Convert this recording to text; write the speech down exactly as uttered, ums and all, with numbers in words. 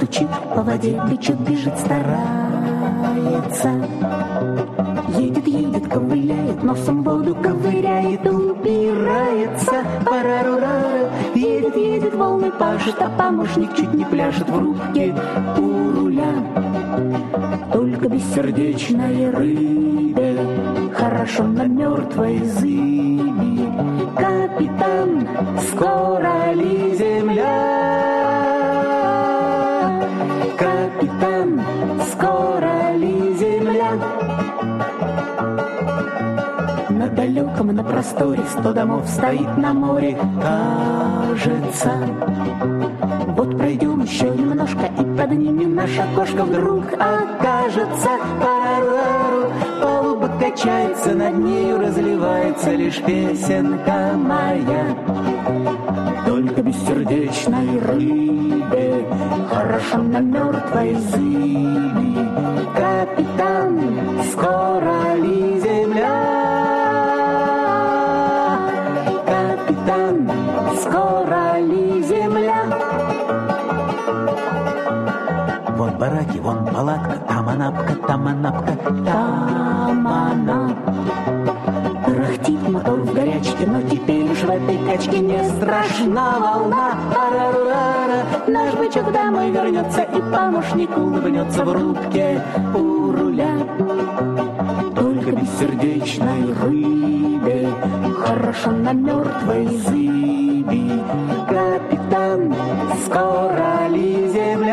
стучит, по воде плечо бежит, старается. Едет, едет, ковыляет, носом воду ковыряет, упирается. Парарурара, едет, едет, волны пашет, а помощник чуть не пляшет в рубке у руля. Только бессердечной рыбе хорошо на мертвой зыби. Капитан, скоро ли земля? Капитан, скоро ли земля? На далеком, на просторе сто домов стоит на море, кажется. Вот пройдем еще немножко и поднимем наше окошко, вдруг окажется. Парарару, палуба качается, над нею разливается лишь песенка моя. Только бессердечной рыбе хорошо на мертвой зыби. Капитан, скоро ли земля? Капитан, скоро ли земля? Вот бараки, вон палатка, там анапка, там анапка, там она. Трахтит мотор в горячке, но теперь уж в этой качке не страшна волна. Парарурара, наш бычок домой вернется, и помощник улыбнется в рубке у руля. Только бессердечной рыбе хорошо на мертвой зыби. Капитан, скоро ли земля?